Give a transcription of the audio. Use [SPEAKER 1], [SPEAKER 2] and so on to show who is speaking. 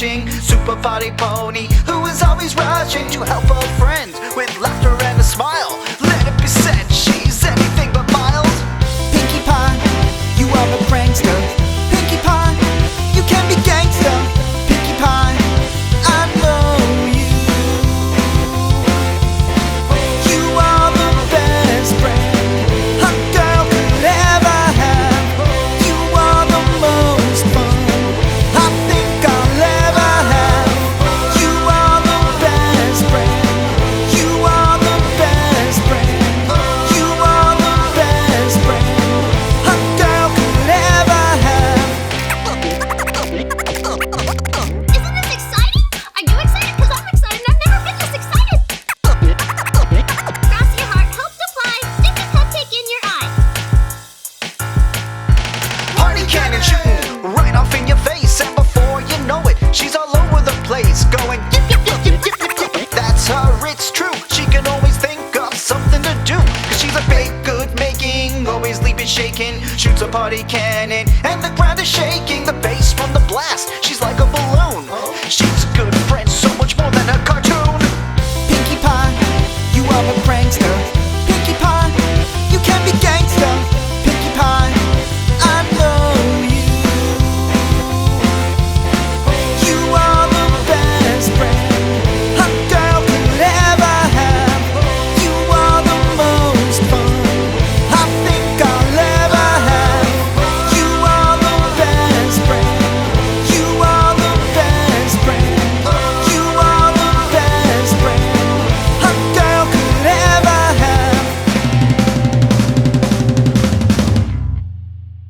[SPEAKER 1] dashing super party pony who is always rushing to help her friends with laughter and a smile. Let it be said, she's anything but mild. Pinkie Pie, you are a prankster. Pinkie Pie, you can be gangster. Pinkie Pie, I know you. You are the best friend a girl could ever have. You are the most fun I think I'll ever have. You are the best friend. You are the best friend. You are the best friend a girl could ever have.
[SPEAKER 2] Isn't this exciting? Are you excited? Because I'm excited and I've never been this excited. Cross your heart, hope to fly, stick a cupcake in your eye.
[SPEAKER 1] Party cannon shooting right off in your face, and before you know it, she's all over the place going yip yip yip yip yip yip yip. That's her, it's true. She can always think of something to do, cause she's a baked good making, always leaping, shaking, shoots a party cannon, and the ground is shaking. The bass from the blast, she's like a balloon. She's a good friend, so much more than a cartoon. Pinkie Pie, you are a prankster.